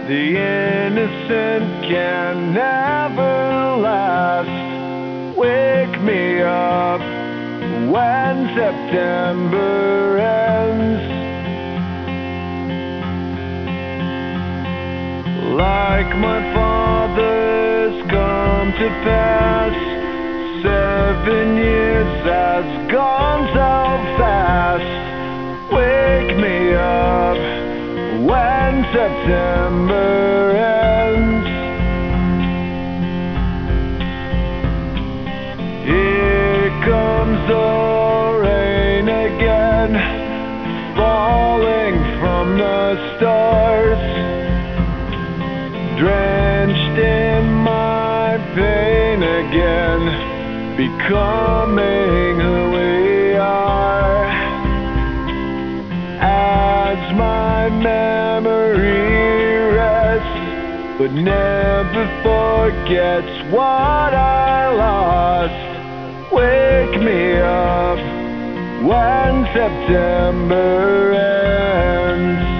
The innocent can never last. Wake me up when September ends. Like my father's come to pass, 7 years has gone so fast. Wake me up when September ends. Here comes the rain again, falling from the stars, drenched in my pain again, becoming who we are. As my memory rests, but never forgets what I lost. Wake me up when September ends.